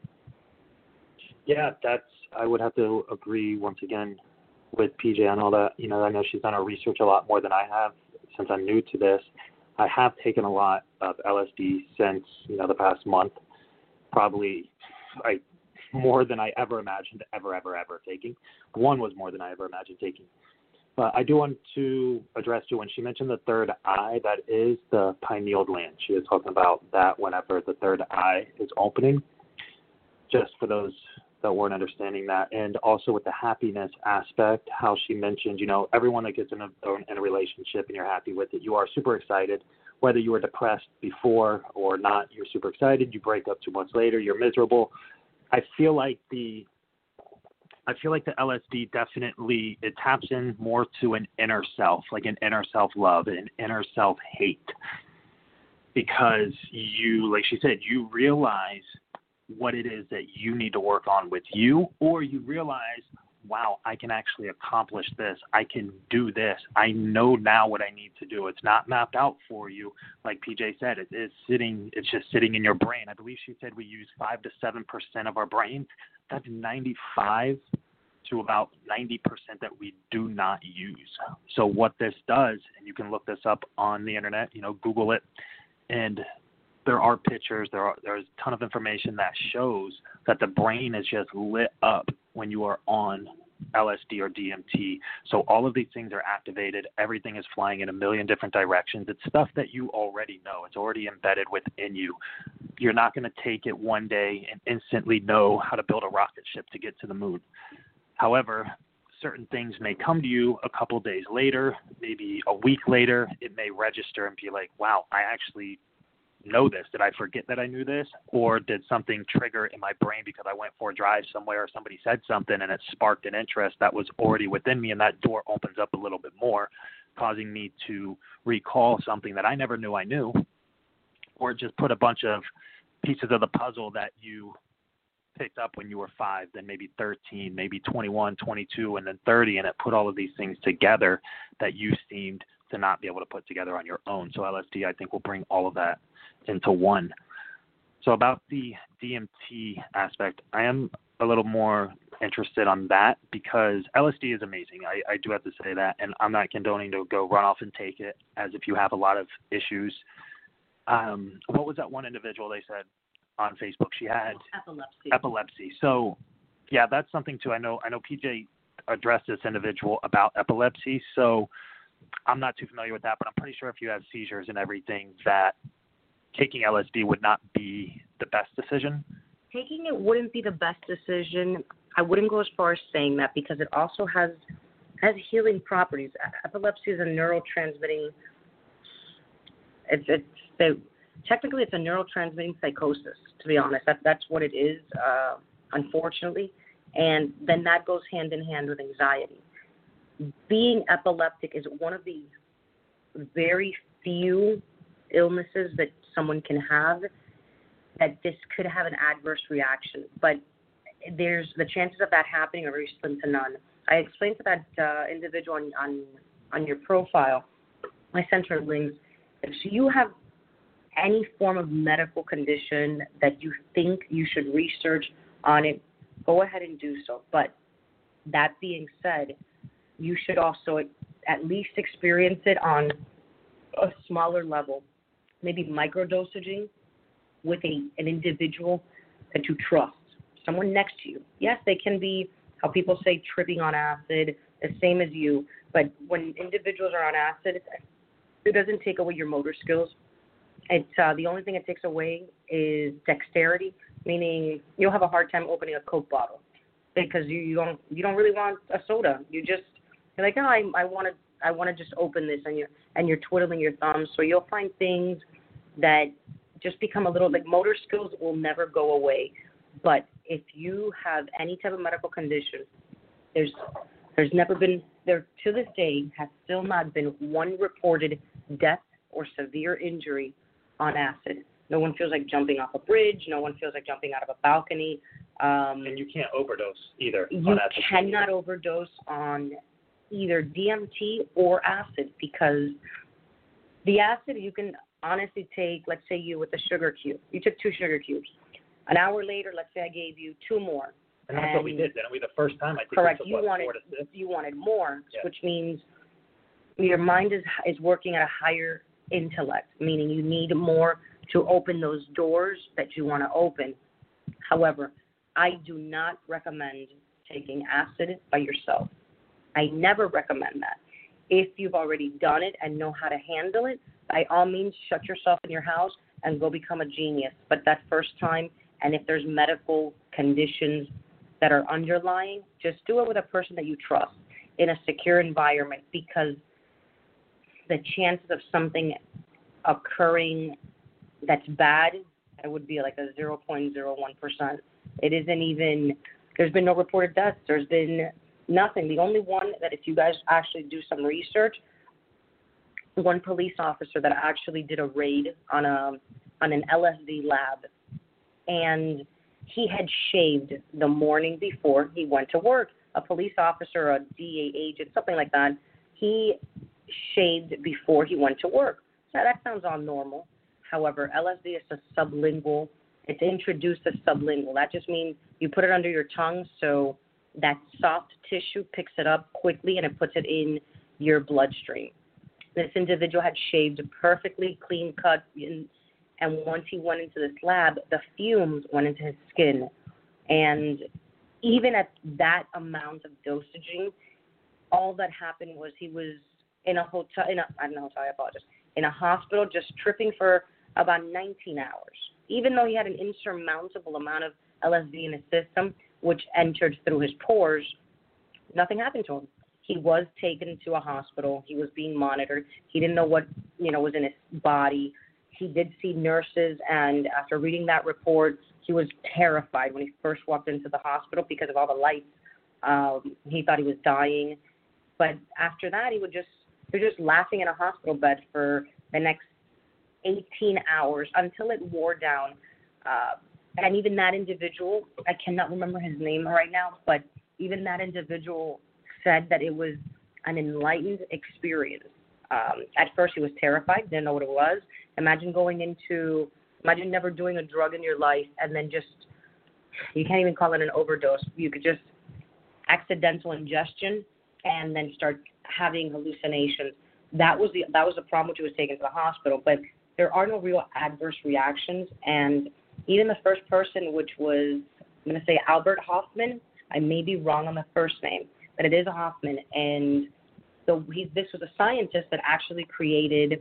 Yeah, that's. I would have to agree once again with P J on all that. You know, I know she's done her research a lot more than I have since I'm new to this. I have taken a lot of L S D since, you know, the past month, probably like more than I ever imagined ever, ever, ever taking. One was more than I ever imagined taking. But I do want to address you when she mentioned the third eye, that is the pineal gland. She was talking about that whenever the third eye is opening, just for those that weren't understanding that. And also with the happiness aspect, how she mentioned, you know, everyone that gets in a, in a relationship and you're happy with it, you are super excited. Whether you were depressed before or not, you're super excited. You break up two months later, you're miserable. I feel like the I feel like the L S D definitely, it taps in more to an inner self, like an inner self-love, an inner self-hate. Because you, like she said, you realize what it is that you need to work on with you, or you realize, wow, I can actually accomplish this. I can do this. I know now what I need to do. It's not mapped out for you. Like P J said, it is sitting, it's just sitting in your brain. I believe she said we use five to seven percent of our brain. That's ninety-five to about ninety percent that we do not use. So what this does, and you can look this up on the internet, you know, Google it, and there are pictures, there are there's a ton of information that shows that the brain is just lit up when you are on L S D or D M T. So all of these things are activated. Everything is flying in a million different directions. It's stuff that you already know. It's already embedded within you. You're not going to take it one day and instantly know how to build a rocket ship to get to the moon. However, certain things may come to you a couple days later, maybe a week later. It may register and be like, wow, I actually know this. Did I forget that I knew this? Or did something trigger in my brain because I went for a drive somewhere or somebody said something and it sparked an interest that was already within me, and that door opens up a little bit more, causing me to recall something that I never knew I knew, or just put a bunch of pieces of the puzzle that you picked up when you were five, then maybe thirteen, maybe twenty-one, twenty-two, and then thirty, and it put all of these things together that you seemed to not be able to put together on your own. So L S D, I think, will bring all of that into one. So about the D M T aspect, I am a little more interested on that because L S D is amazing. I, I do have to say that, and I'm not condoning to go run off and take it as if you have a lot of issues. Um, what was that one individual they said on Facebook? She had epilepsy. Epilepsy. So, yeah, that's something too. I know. I know P J addressed this individual about epilepsy. So, I'm not too familiar with that, but I'm pretty sure if you have seizures and everything, that taking L S D would not be the best decision. Taking it wouldn't be the best decision. I wouldn't go as far as saying that because it also has has healing properties. Epilepsy is a neurotransmitting. It's it's the, technically it's a neurotransmitting psychosis. To be honest, that that's what it is. Uh, unfortunately, and then that goes hand in hand with anxiety. Being epileptic is one of the very few illnesses that someone can have that this could have an adverse reaction, but there's the chances of that happening are very slim to none. I explained to that uh, individual on, on on your profile, I sent her links. If you have any form of medical condition that you think you should research on it, go ahead and do so. But that being said, you should also at least experience it on a smaller level, maybe microdosaging with a, an individual that you trust, someone next to you. Yes, they can be, how people say, tripping on acid, the same as you, but when individuals are on acid, it doesn't take away your motor skills. It's, uh, the only thing it takes away is dexterity, meaning you'll have a hard time opening a Coke bottle because you, you don't you don't really want a soda. You just you're like, oh, I I want to I want to just open this, and you're and you're twiddling your thumbs. So you'll find things that just become a little like motor skills will never go away. But if you have any type of medical condition, there's there's never been there to this day has still not been one reported death or severe injury on acid. No one feels like jumping off a bridge. No one feels like jumping out of a balcony. Um, and you can't overdose either. You on acid. cannot overdose on either D M T or acid because the acid you can honestly take, let's say you with a sugar cube. You took two sugar cubes. An hour later, let's say I gave you two more. And that's and what we did, didn't we? The first time, I think correct. we took, you what, wanted four to six? You wanted more, yeah. which means your mind is is working at a higher intellect, meaning you need more to open those doors that you want to open. However, I do not recommend taking acid by yourself. I never recommend that. If you've already done it and know how to handle it, by all means, shut yourself in your house and go become a genius. But that first time, and if there's medical conditions that are underlying, just do it with a person that you trust in a secure environment because the chances of something occurring that's bad, it would be like a zero point zero one percent. It isn't even, there's been no reported deaths. There's been nothing. The only one that if you guys actually do some research, one police officer that actually did a raid on a on an L S D lab, and he had shaved the morning before he went to work. A police officer, a D A agent, something like that, he shaved before he went to work. So that sounds all normal. However, L S D is a sublingual. It's introduced as sublingual. That just means you put it under your tongue so that soft tissue picks it up quickly and it puts it in your bloodstream. This individual had shaved perfectly clean cut, in, and once he went into this lab, the fumes went into his skin. And even at that amount of dosaging, all that happened was he was in a hotel, in a, I don't know, sorry, I apologize, in a hospital just tripping for about nineteen hours. Even though he had an insurmountable amount of L S D in his system, which entered through his pores, nothing happened to him. He was taken to a hospital. He was being monitored. He didn't know what, you know, was in his body. He did see nurses, and after reading that report, he was terrified when he first walked into the hospital because of all the lights. Um, he thought he was dying. But after that, he would just, he was just laughing in a hospital bed for the next eighteen hours until it wore down. Uh, and even that individual, I cannot remember his name right now, but even that individual said that it was an enlightened experience. Um, at first, he was terrified, didn't know what it was. Imagine going into, imagine never doing a drug in your life and then just, you can't even call it an overdose. You could just accidental ingestion and then start having hallucinations. That was the that was the problem, which he was taken to the hospital. But there are no real adverse reactions. And even the first person, which was, I'm going to say Albert Hoffman, I may be wrong on the first name, but it is a Hoffman. And so he, this was a scientist that actually created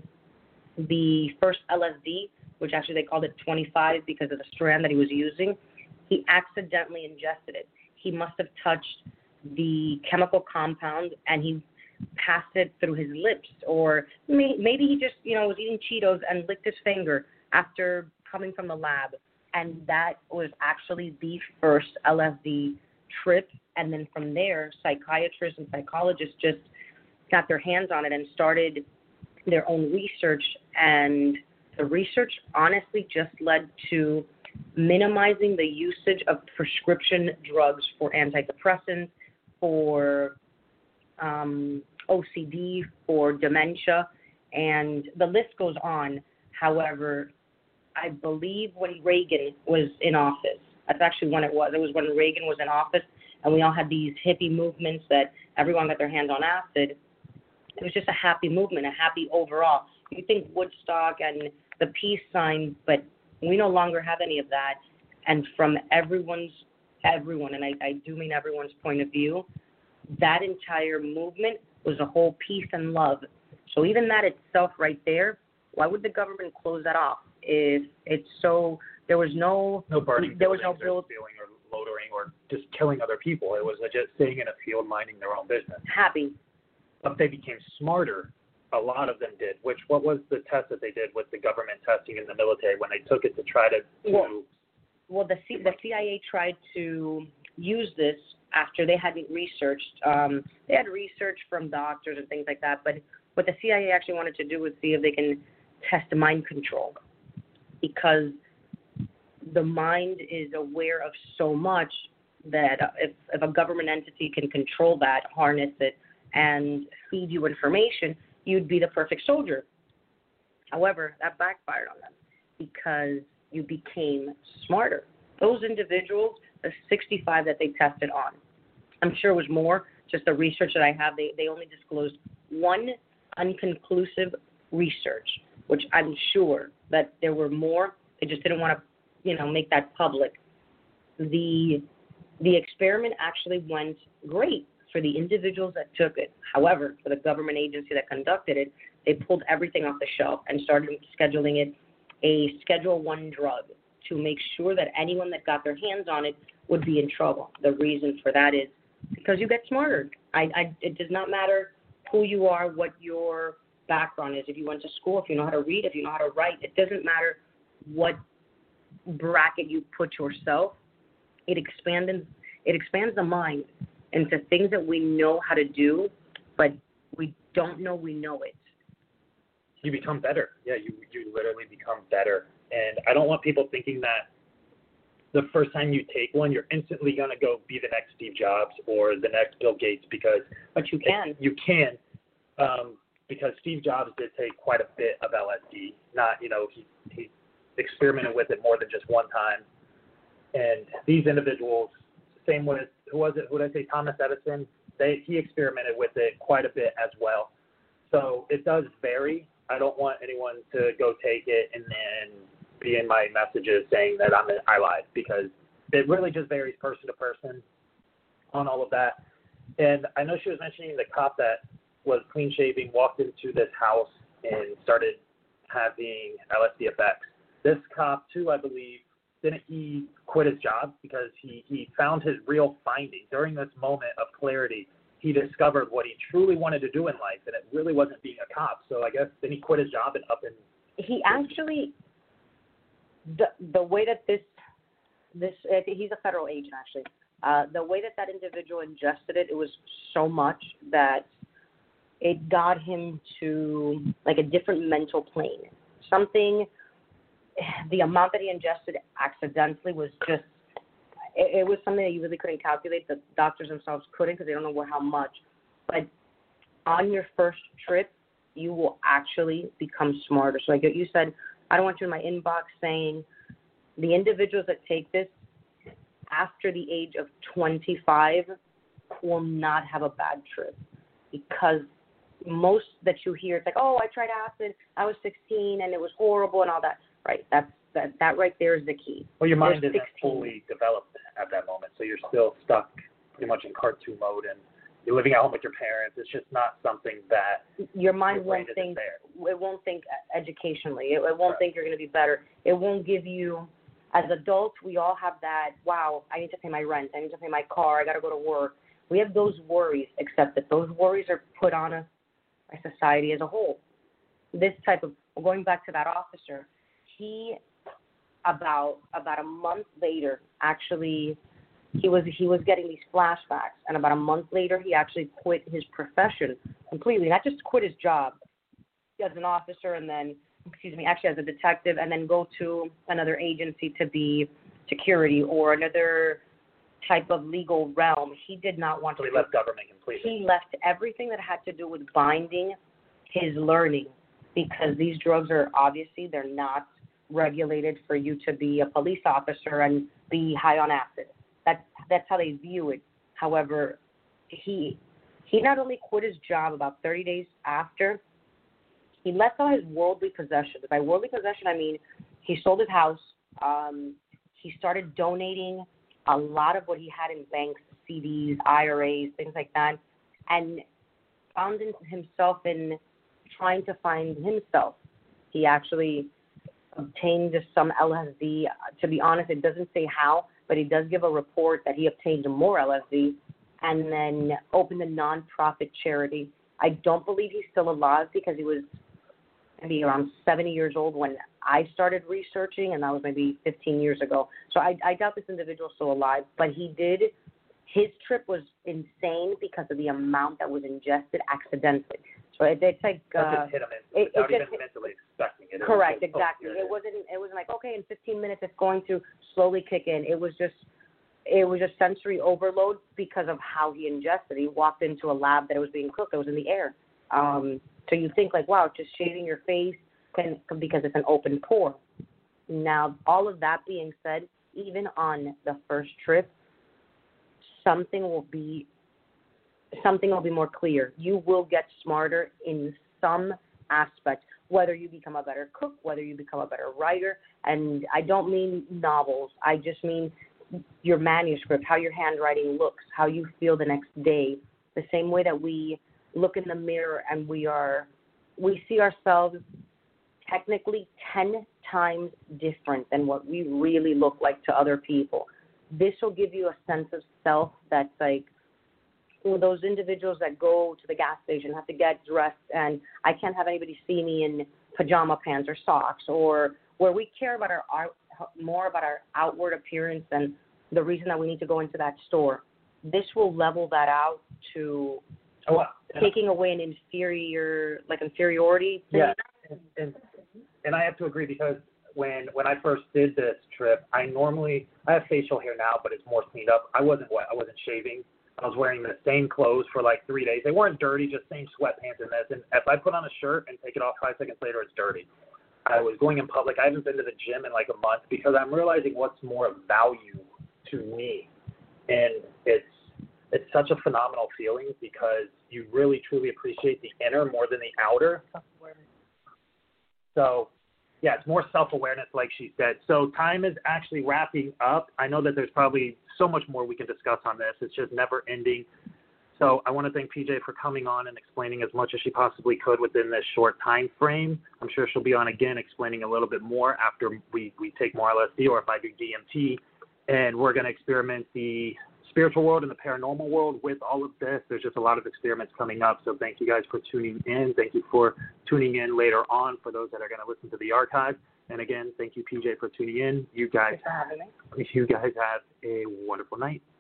the first L S D, which actually they called it twenty-five because of the strand that he was using. He accidentally ingested it. He must have touched the chemical compound and he passed it through his lips, or may, maybe he just, you know, was eating Cheetos and licked his finger after coming from the lab. And that was actually the first L S D trip. And then from there, psychiatrists and psychologists just got their hands on it and started their own research. And the research honestly just led to minimizing the usage of prescription drugs for antidepressants, for um, O C D, for dementia, and the list goes on. However, I believe when Reagan was in office, that's actually when it was. It was when Reagan was in office, and we all had these hippie movements that everyone got their hands on acid. It was just a happy movement, a happy overall. You think Woodstock and the peace sign, but we no longer have any of that. And from everyone's, everyone, and I, I do mean everyone's point of view, that entire movement was a whole peace and love. So even that itself right there, why would the government close that off if it's so There was no No burning there was no buildings or build stealing or loitering or just killing other people. It was just sitting in a field minding their own business. happy. But they became smarter. A lot of them did. Which what was the test that they did with the government testing in the military when they took it to try to? to Well, well the C, the C I A tried to use this after they hadn't researched. Um, they had research from doctors and things like that, but what the C I A actually wanted to do was see if they can test mind control, because the mind is aware of so much that if, if a government entity can control that, harness it, and feed you information, you'd be the perfect soldier. However, that backfired on them because you became smarter. Those individuals, the sixty-five that they tested on, I'm sure it was more, just the research that I have, they, they only disclosed one unconclusive research, which I'm sure that there were more. They just didn't want to, you know, make that public. The the experiment actually went great for the individuals that took it. However, for the government agency that conducted it, they pulled everything off the shelf and started scheduling it a Schedule One drug to make sure that anyone that got their hands on it would be in trouble. The reason for that is because you get smarter. I, I, it does not matter who you are, what your background is, if you went to school, if you know how to read, if you know how to write. It doesn't matter what bracket you put yourself. It expands, it expands the mind into things that we know how to do, but we don't know we know it. You become better. Yeah, you you literally become better. And I don't want people thinking that the first time you take one, you're instantly going to go be the next Steve Jobs or the next Bill Gates, because but you can. You can, um, because Steve Jobs did take quite a bit of L S D. Not, you know, he, he experimented with it more than just one time. And these individuals, same with, who was it, who did I say, Thomas Edison, they, he experimented with it quite a bit as well. So it does vary. I don't want anyone to go take it and then be in my messages saying that I'm I lied, because it really just varies person to person on all of that. And I know she was mentioning the cop that was clean shaving, walked into this house and started having L S D effects. This cop too, I believe, didn't he quit his job because he, he found his real finding during this moment of clarity. He discovered what he truly wanted to do in life, and it really wasn't being a cop. So I guess then he quit his job and up and. He actually, the the way that this this I think he's a federal agent actually. Uh, the way that that individual ingested it, it was so much that it got him to like a different mental plane. Something, the amount that he ingested accidentally was just. It, it was something that you really couldn't calculate. The doctors themselves couldn't because they don't know what, how much. But on your first trip, you will actually become smarter. So like you said, I don't want you in my inbox saying the individuals that take this after the age of twenty-five will not have a bad trip, because most that you hear, it's like, oh, I tried acid, I was sixteen and it was horrible and all that. Right, that's that, that right there is the key. Well, your mind There's isn't sixteen. fully developed at that moment, so you're still stuck pretty much in cartoon mode, and you're living at home with your parents. It's just not something that your mind your brain won't think. there. It won't think educationally. It, it won't Right. think you're going to be better. It won't give you. As adults, we all have that. Wow, I need to pay my rent. I need to pay my car. I got to go to work. We have those worries, except that those worries are put on us by society as a whole. This type of going back to that officer, he about about a month later actually he was he was getting these flashbacks, and about a month later he actually quit his profession completely. Not just quit his job as an officer and then excuse me actually as a detective, and then go to another agency to be security or another type of legal realm. He did not want So to. he left government completely. He left everything that had to do with binding his learning, because these drugs are obviously they're not regulated for you to be a police officer and be high on acid. That's that's how they view it. However, he he not only quit his job about thirty days after, he left all his worldly possessions. By worldly possession, I mean he sold his house. Um, he started donating a lot of what he had in banks, C Ds, I R As, things like that, and found himself in trying to find himself. He actually obtained some L S D. To be honest, it doesn't say how, but he does give a report that he obtained more L S D and then opened a nonprofit charity. I don't believe he's still alive because he was maybe around seventy years old when I started researching, and that was maybe fifteen years ago. So I, I doubt this individual is still alive, but he did. His trip was insane because of the amount that was ingested accidentally. So it, it's like That uh, just hit him in, it, without it even just, mentally expecting it. It correct, was like, exactly. Oh, it wasn't. It wasn't like okay, in fifteen minutes it's going to slowly kick in. It was just. It was just sensory overload because of how he ingested. He walked into a lab that it was being cooked. It was in the air. Um, so you think like, wow, just shaving your face can because it's an open pore. Now, all of that being said, even on the first trip, something will be something will be more clear. You will get smarter in some aspect, whether you become a better cook, whether you become a better writer. And I don't mean novels. I just mean your manuscript, how your handwriting looks, how you feel the next day, the same way that we look in the mirror and we are, we see ourselves technically ten times different than what we really look like to other people. This will give you a sense of self that's like, you know, those individuals that go to the gas station have to get dressed and I can't have anybody see me in pajama pants or socks, or where we care about our art, more about our outward appearance and the reason that we need to go into that store. This will level that out to oh, wow. taking away an inferior, like inferiority thing. Yeah, and, and and I have to agree because when when I first did this trip, I normally I have facial hair now, but it's more cleaned up. I wasn't what I wasn't shaving. I was wearing the same clothes for like three days. They weren't dirty, just same sweatpants and this. And if I put on a shirt and take it off five seconds later, it's dirty. I was going in public. I haven't been to the gym in like a month because I'm realizing what's more of value to me. And it's it's such a phenomenal feeling because you really, truly appreciate the inner more than the outer. So, yeah, it's more self-awareness, like she said. So time is actually wrapping up. I know that there's probably so much more we can discuss on this. It's just never ending. So I want to thank P J for coming on and explaining as much as she possibly could within this short time frame. I'm sure she'll be on again explaining a little bit more after we, we take more L S D or if I do D M T. And we're going to experiment the spiritual world and the paranormal world with all of this. There's just a lot of experiments coming up. So thank you guys for tuning in. Thank you for tuning in later on for those that are going to listen to the archive. And again, thank you, P J, for tuning in. You guys, Thanks for having me. you guys have a wonderful night.